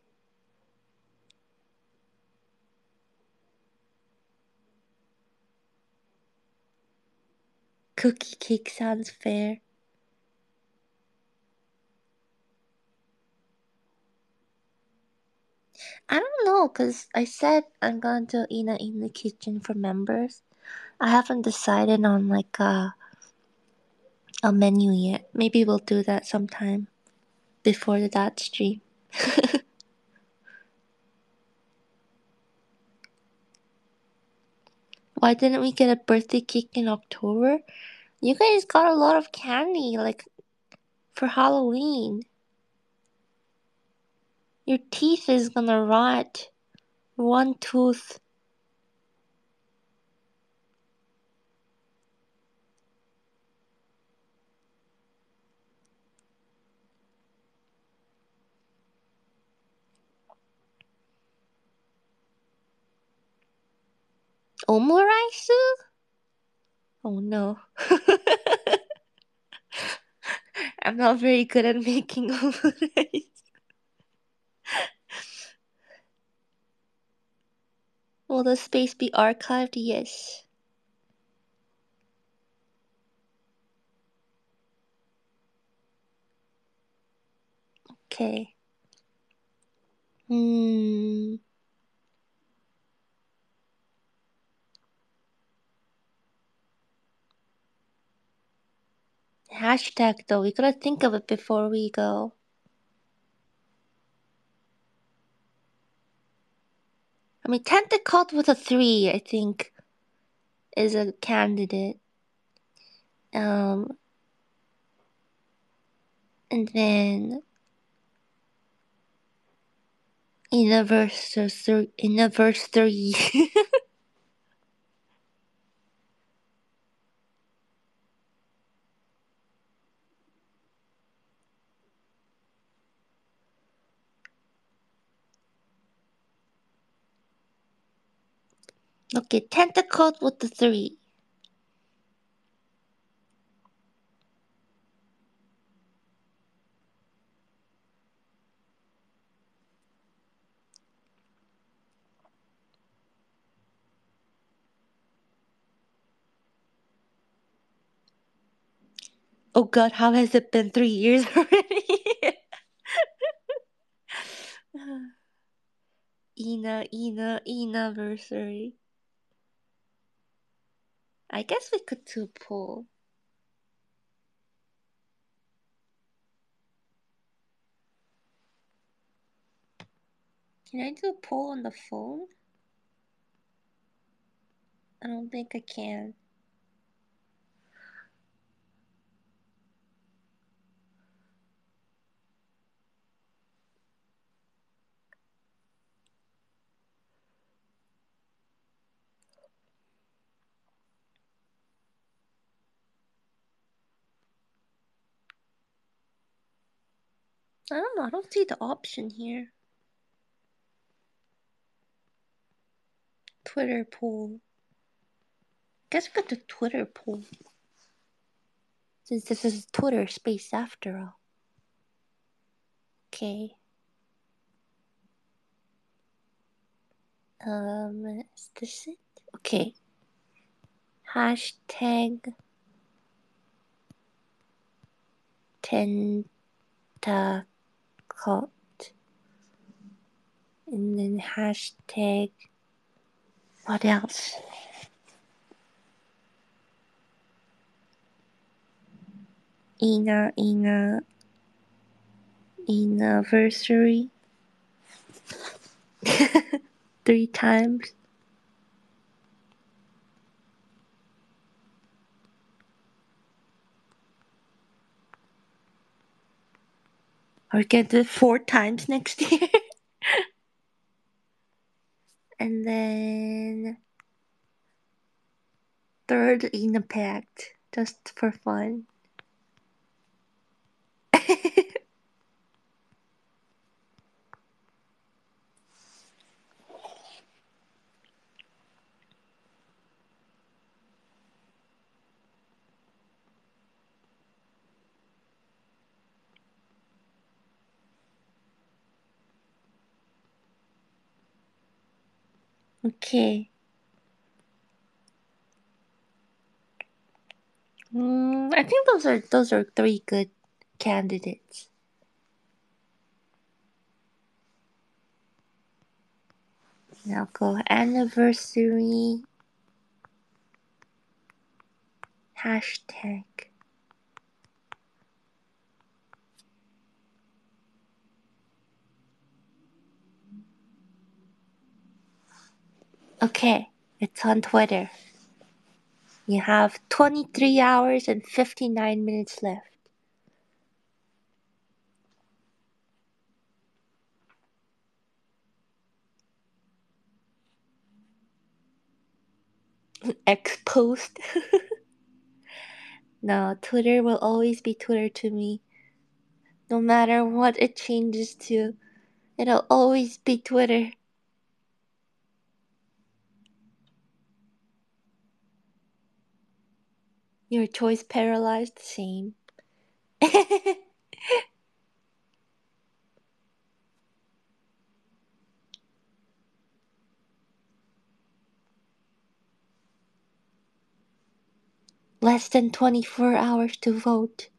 Cookie cake sounds fair. I don't know, cause I said I'm gonna do Ina in the kitchen for members. I haven't decided on like a a menu yet. Maybe we'll do that sometime before the dot stream. Why didn't we get a birthday cake in October? You guys got a lot of candy, like for Halloween. Your teeth is gonna rot. One tooth. Omuraisu? Oh no. I'm not very good at making omurice. Will the space be archived? Yes. Okay. Hmm. Hashtag though, we gotta think of it before we go. I mean, Tentacult with a three, I think, is a candidate. Um, and then Anniversary, Anniversary. Okay, Tentacult with the three. Oh god, how has it been three years already? Ina, Ina, Anniversary. I guess we could do a poll. Can I do a poll on the phone? I don't think I can. I don't know, I don't see the option here. Twitter poll. Guess we got the Twitter poll. Since this is Twitter space after all. Okay. Um, is this it? Okay. Hashtag Tentacult. And then hashtag. What else? Ina, Ina. Anniversary. Three times. Or get it four times next year. And then third Impact, just for fun. Okay. Mm, I think those are those are three good candidates. Now go anniversary hashtag. Okay, it's on Twitter. You have twenty-three hours and fifty-nine minutes left. Exposed. No, Twitter will always be Twitter to me. No matter what it changes to, it'll always be Twitter. Your choice paralyzed? Same. Less than twenty-four hours to vote.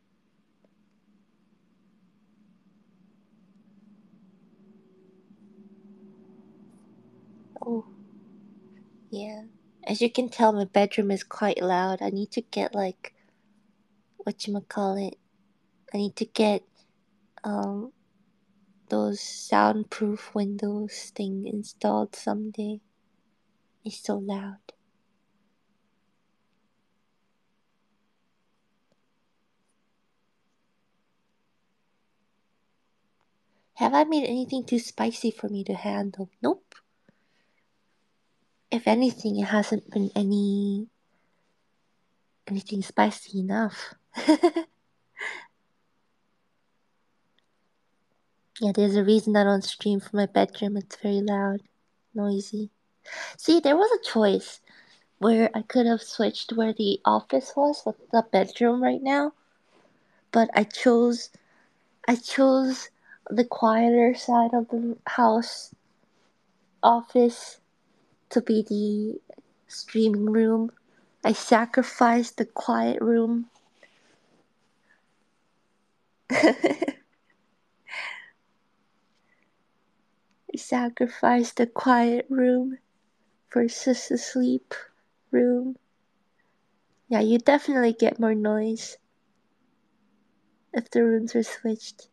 Oh, yeah. As you can tell, my bedroom is quite loud. I need to get, like, whatchamacallit. I need to get, um, those soundproof windows thing installed someday. It's so loud. Have I made anything too spicy for me to handle? Nope. If anything, it hasn't been any anything spicy enough. Yeah, there's a reason I don't stream from my bedroom. It's very loud, noisy. See, there was a choice where I could have switched where the office was with the bedroom right now, but I chose I chose the quieter side of the house office to be the streaming room. I sacrificed the quiet room. I sacrificed the quiet room versus the sleep room. Yeah, you definitely get more noise if the rooms are switched.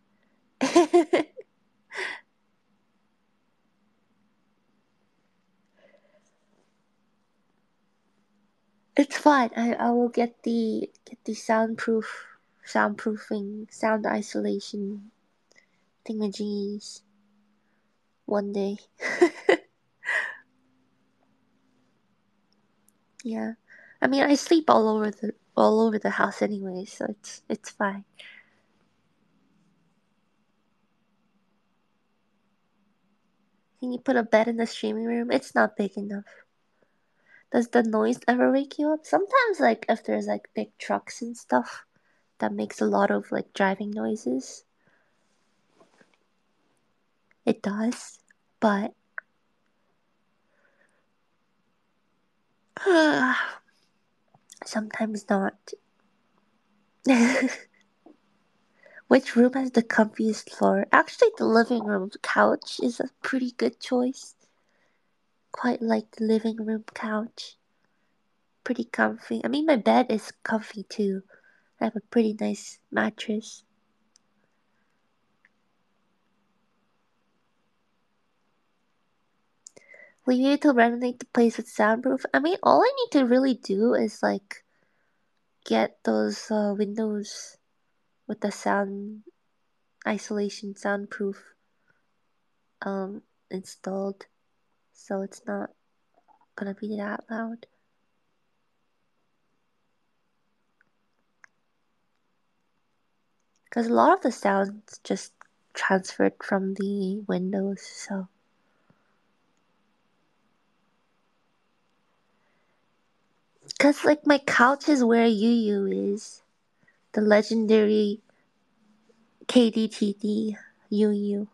It's fine. I, I will get the get the soundproof soundproofing sound isolation thingamajiggies one day. Yeah. I mean I sleep all over the all over the house anyway, so it's it's fine. Can you put a bed in the streaming room? It's not big enough. Does the noise ever wake you up? Sometimes like if there's like big trucks and stuff that makes a lot of like driving noises. It does. But sometimes not. Which room has the comfiest floor? Actually, the living room couch is a pretty good choice. Quite like the living room couch. Pretty comfy. I mean, my bed is comfy too. I have a pretty nice mattress. We need to renovate the place with soundproof. I mean, all I need to really do is like get those uh, windows with the sound isolation soundproof um installed. so it's not gonna be that loud. Because a lot of the sounds just transferred from the windows, so. Because, like, my couch is where Yu Yu is. The legendary K D T D Yu Yu.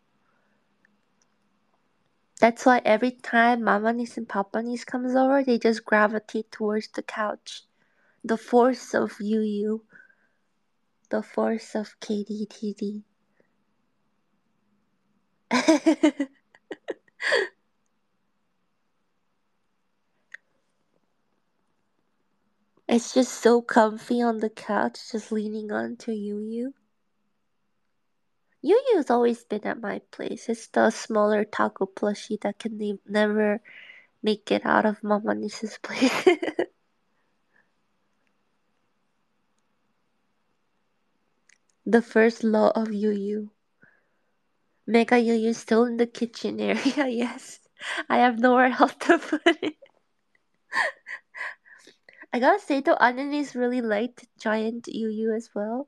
That's why every time Mama Niece and Papa Niece comes over, they just gravitate towards the couch. The force of Yu Yu. The force of K D T D. It's just so comfy on the couch, just leaning onto Yu Yu. Yu Yu's always been at my place. It's the smaller taco plushie that can ne- never make it out of Mama Niece's place. The first law of Yu Yu. Mega Yu Yu's still in the kitchen area, yes. I have nowhere else to put it. I gotta say though, Anani's really liked giant Yu Yu as well.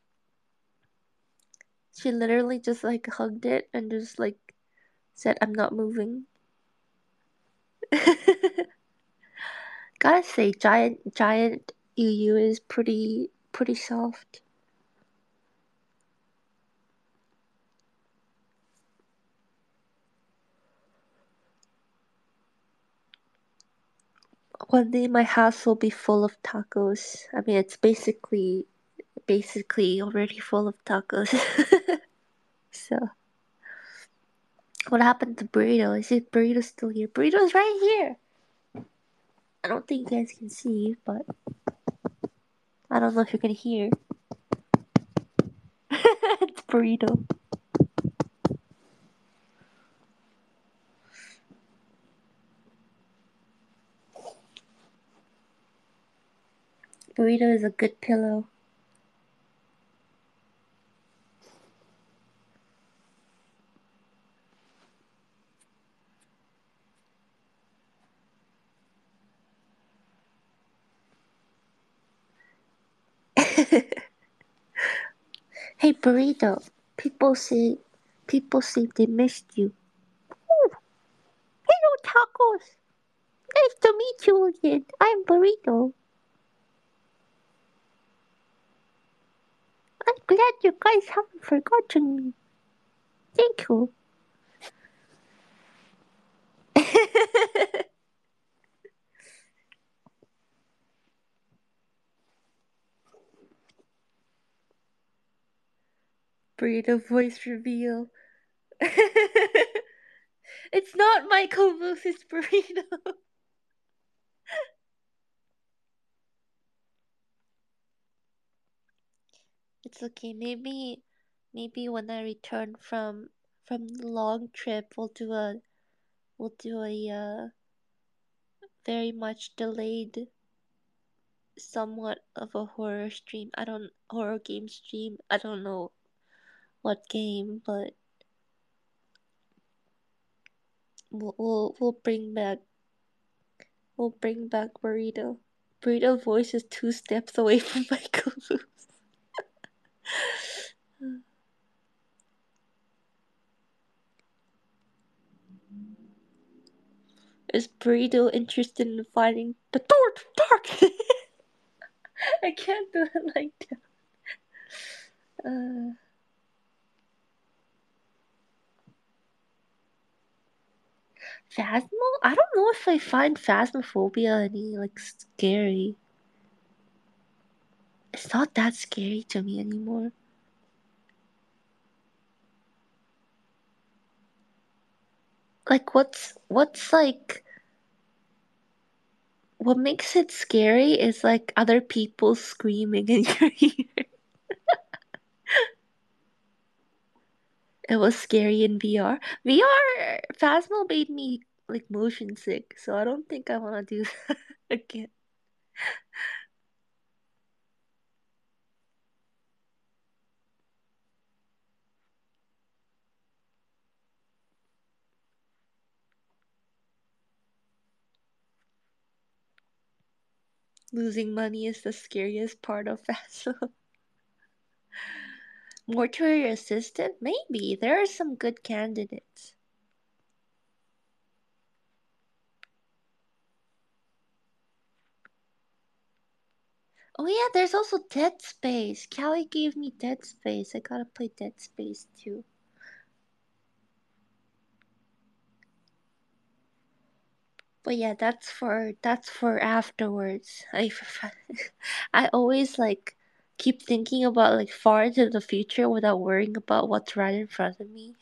She literally just like hugged it and just like said, I'm not moving. Gotta say, giant giant Yu Yu is pretty pretty soft. One day my house will be full of tacos. I mean, it's basically basically already full of tacos. So, what happened to Burrito? Is it Burrito still here? Burrito's right here. I don't think you guys can see, but I don't know if you can hear. It's Burrito. Burrito is a good pillow. Hey Burrito, people say people say they missed you. Oh, hello tacos. Nice to meet you again. I'm Burrito. I'm glad you guys haven't forgotten me. Thank you. Burrito voice reveal. It's not my co-host, it's Burrito. It's okay. Maybe, maybe when I return from from the long trip, we'll do a we'll do a uh, very much delayed, somewhat of a horror stream. I don't horror game stream. I don't know what game, but we'll we'll, we'll bring back we'll bring back Burrito. Burrito voice is two steps away from my co-host. Is Burrito interested in finding the door to dark? I can't do it like that. Uh, Phasmo? I don't know if I find Phasmophobia any like scary. It's not that scary to me anymore. Like what's what's like what makes it scary is like other people screaming in your ear. It was scary in V R. V R Phasmo made me like motion sick, so I don't think I want to do that again. Losing money is the scariest part of that. So, mortuary assistant? Maybe. There are some good candidates. Oh yeah, there's also Dead Space. Callie gave me Dead Space. I gotta play Dead Space too. But yeah, that's for that's for afterwards. I I always like keep thinking about like far into the future without worrying about what's right in front of me.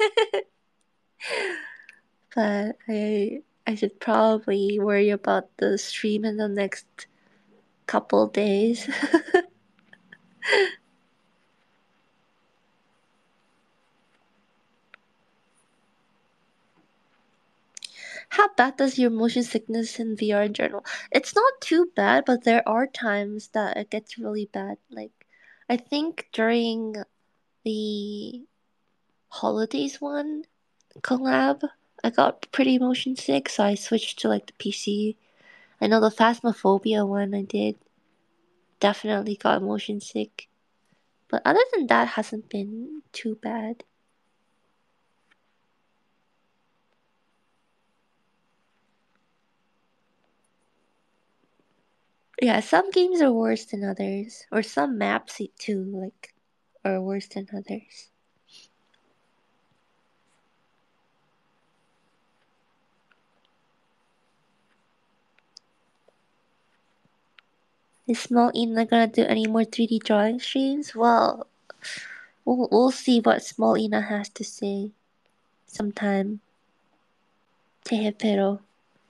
But I I should probably worry about the stream in the next couple days. How bad does your motion sickness in V R in general? It's not too bad, but there are times that it gets really bad. Like, I think during the holidays one collab, I got pretty motion sick, so I switched to like the P C. I know the Phasmophobia one I did definitely got motion sick, but other than that, hasn't been too bad. Yeah, some games are worse than others, or some maps too, like, are worse than others. Is Small Ina gonna do any more three D drawing streams? Well, we'll, we'll see what Small Ina has to say sometime. Tehepero.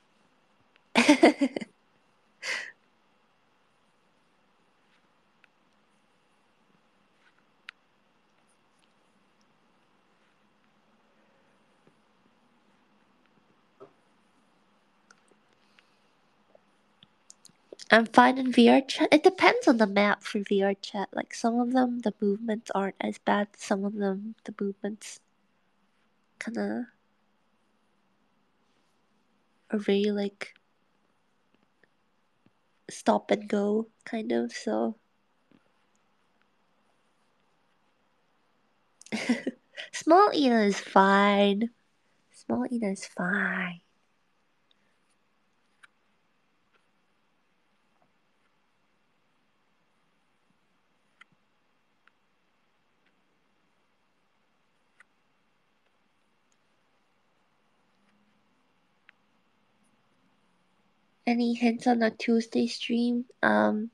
I'm fine in V R chat. It depends on the map for V R chat. Like, some of them, the movements aren't as bad. Some of them, the movements kinda are very, like, stop and go, kind of, so. Small Ina is fine. Small Ina is fine. Any hints on the Tuesday stream? Um,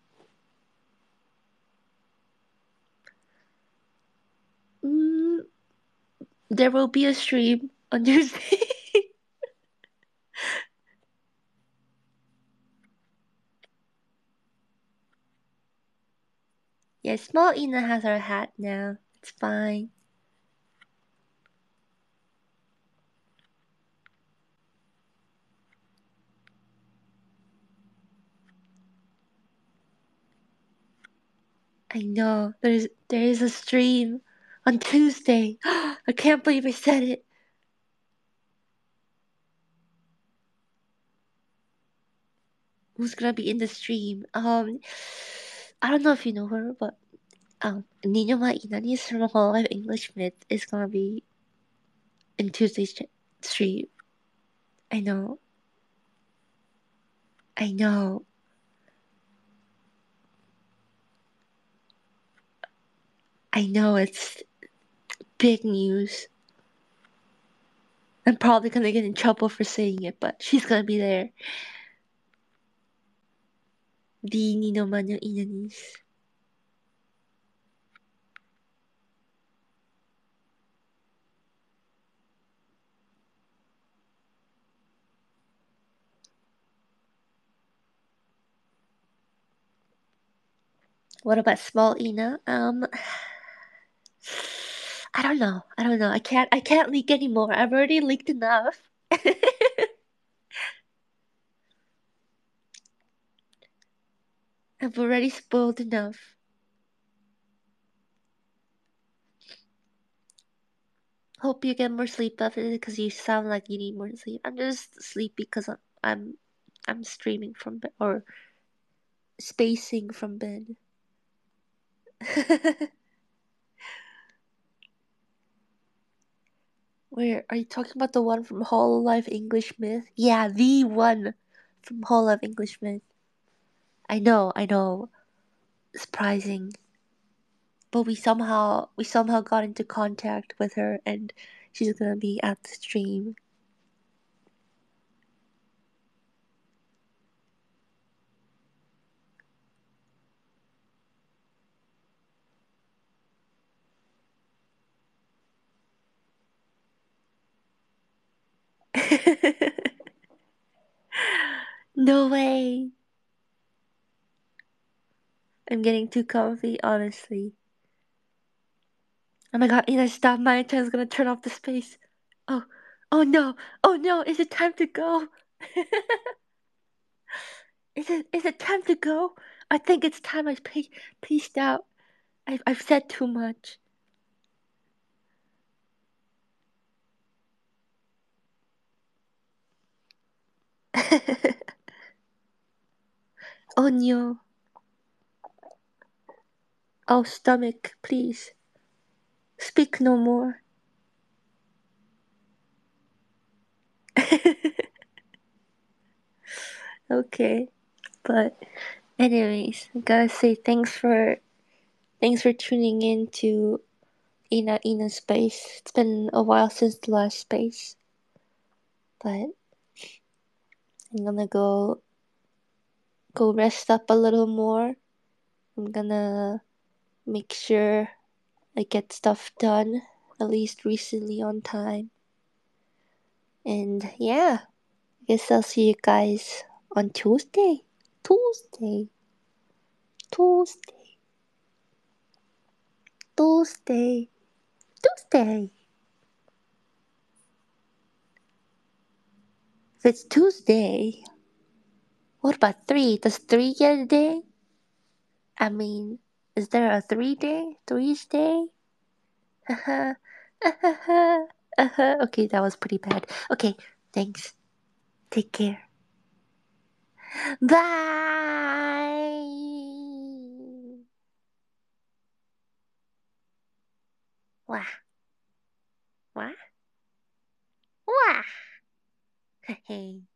mm, there will be a stream on Tuesday. Yeah, Small Ina has her hat now. It's fine. I know. There's there is a stream on Tuesday. I can't believe I said it. Who's gonna be in the stream? Um, I don't know if you know her, but um, Nina Inani's from Hololive English Myth is gonna be in Tuesday's ch- stream. I know. I know. I know. It's big news. I'm probably gonna get in trouble for saying it, but she's gonna be there. The Nino Mano Inanis. What about Small Ina? Um, I don't know. I don't know. I can't. I can't leak anymore. I've already leaked enough. I've already spoiled enough. Hope you get more sleep after this because you sound like you need more sleep. I'm just sleepy because I'm, I'm I'm streaming from bed or spacing from Ben. Where are you talking about, the one from Hololive English Myth? Yeah, the one from Hololive English Myth. I know, I know. Surprising. But we somehow we somehow got into contact with her and she's gonna be at the stream. No way. I'm getting too comfy, honestly. Oh my god, either stop, my is gonna turn off the space. Oh, oh no, oh no, is it time to go? is it is it time to go? I think it's time I pe- peaced out. I've, I've said too much. Oh no. Oh, stomach, please. Speak no more. Okay. But anyways, I gotta say thanks for thanks for tuning in to Ina Ina Space. It's been a while since the last space. But I'm gonna go go rest up a little more. I'm gonna make sure I get stuff done, at least recently on time. And yeah, I guess I'll see you guys on Tuesday. Tuesday. Tuesday. Tuesday. Tuesday. If it's Tuesday, what about three? Does three get a day? I mean, is there a three day? Three's day? Uh-huh. Uh-huh. Uh-huh. Okay, that was pretty bad. Okay, thanks. Take care. Bye. Wah. Wah. Wah. Hey.